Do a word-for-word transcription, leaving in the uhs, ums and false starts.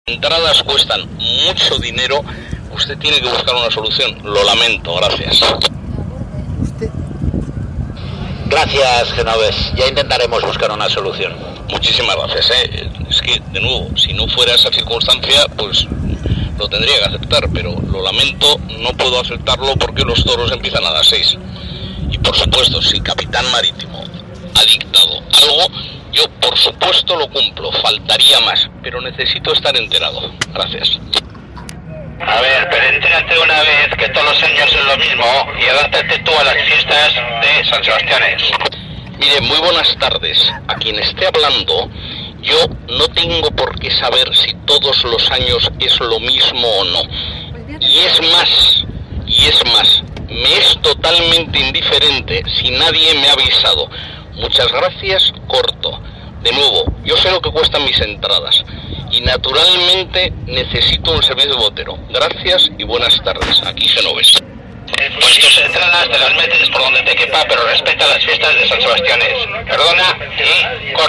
Entradas cuestan mucho dinero, usted tiene que buscar una solución. Lo lamento, gracias. Usted. Gracias, Genoves. Ya intentaremos buscar una solución. Muchísimas gracias, ¿eh? Es que, de nuevo, si no fuera esa circunstancia, pues lo tendría que aceptar, pero lo lamento, no puedo aceptarlo porque los toros empiezan a las seis. Y por supuesto, si Capitán Marítimo ha dictado algo, yo por supuesto lo cumplo, faltaría más, pero necesito estar enterado. Gracias. A ver, pero entérate una vez que todos los años es lo mismo y adáptate tú a las fiestas de San Sebastián. Mire, muy buenas tardes. A quien esté hablando, yo no tengo por qué saber si todos los años es lo mismo o no. Y es más, y es más, me es totalmente indiferente si nadie me ha avisado. Muchas gracias, corto. De nuevo, yo sé lo que cuestan mis entradas y naturalmente necesito un servicio de botero. Gracias y buenas tardes. Aquí Genoves. Pues tus entradas te las metes por donde te quepa, pero respeta las fiestas de San Sebastián. Perdona y